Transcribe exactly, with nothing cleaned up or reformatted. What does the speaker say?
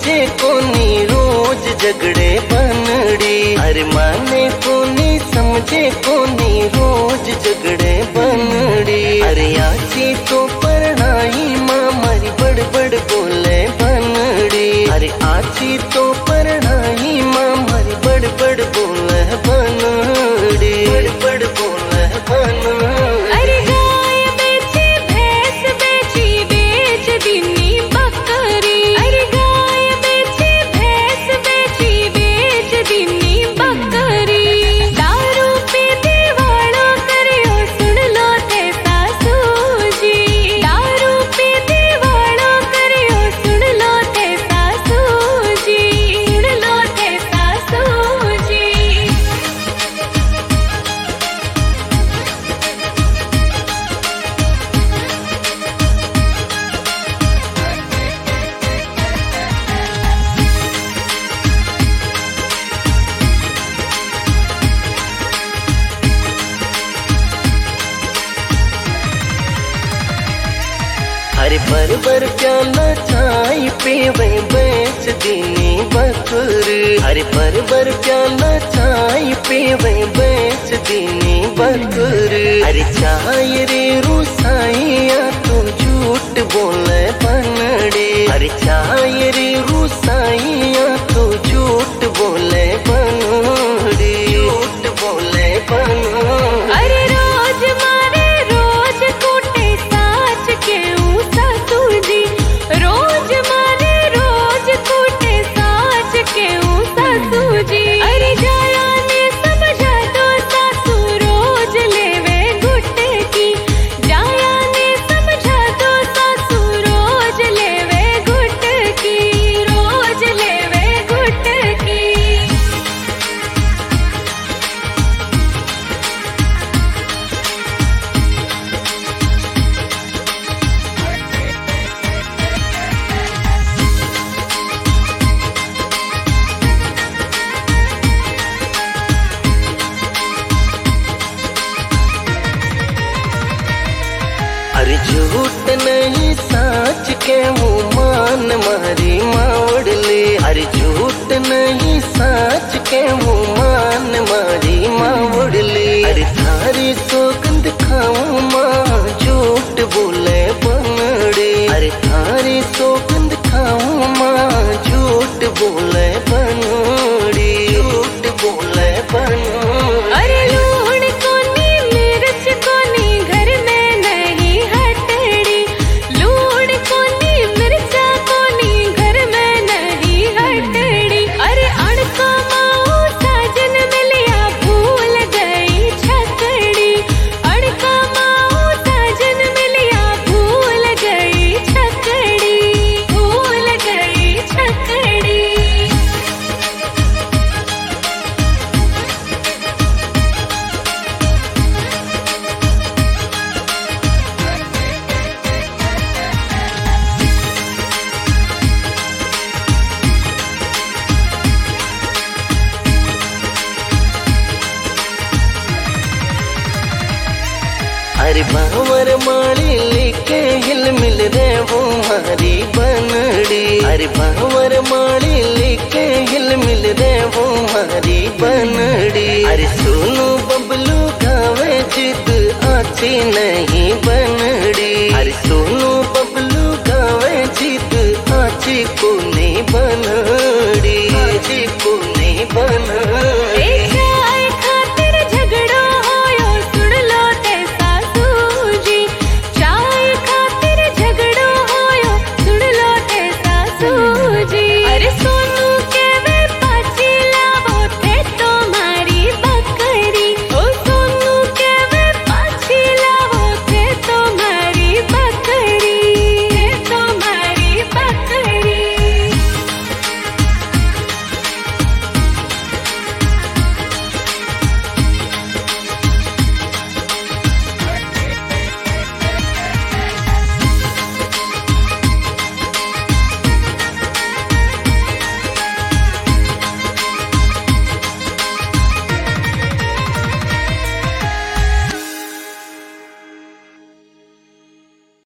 समझे कोनी रोज झगड़े बनड़ी। अरे माने कोनी समझे कोनी रोज झगड़े बनड़ी। अरे आची तो परनाई माँ मारी बड़ बड़ बोले बनड़ी। अरे आची तो परनाई माँ मारी बड़ बड़ बोले बनड़ी। बड़ बड़ बोले बनड़ी। अरे गाय बेची भैंस बेची बेच दीनी बकरी। अरे गाय बेची भैंस बेची बेच दीनी बकरी। दारू पीने वालों करियो सुन लो थे सासू जी। दारू पीने वालों करियो सुन लो थे सासू जी। सुन लो थे सासू जी। अरे बर बर प्याला चाय पीवे बेच दीनी बकरी। अरे बर बर प्याला चाय पीवे बेच दीनी बकरी। अरे चाय रे रूसाइया तू झूठ बोले बनड़ी। अरे चाय रे रूसाइया तू झूठ बोले बनड़ी। झूठ बोले बनड़ी। अरे रोज मारे रोज कूटे साच के सासू जी। रोज मारे रोज कूटे साच के सासू जी। अरे जाया ने समझा तो सासू रोज लेवे गुट्टे की। जाया ने समझा तो सासू रोज लेवे गुट्टे की। रोज लेवे गुट्टे की। अरे झूठ नहीं साच के मुँह मान मारी मावड़ली। अरे झूठ नहीं साच के मुँह मान मारी मावड़ली। अरे थारी सौगंध खाऊं माँ झूठ बोले बनड़ी। अरे थारी सौगंध खाऊं माँ झूठ बोले बनड़ी। झूठ बोले बनड़ी। अरे लूण कोनी मिर्च कोनी घर में नहीं हटड़ी। लूण कोनी मिर्चा कोनी घर में नहीं हटड़ी। अरे अड़का माऊ साजन मिलिया भूल गई छकड़ी। अड़का माऊ साजन मिलिया भूल गई छकड़ी। भूल गई छकड़ी। अरे बावर माली लेके हिल मिल रे वो मारी बनड़ी। अरे बावर माली लेके हिल मिल रे वो मारी बनड़ी। अरे सुनो बबलू गावे जिद आची नहीं बन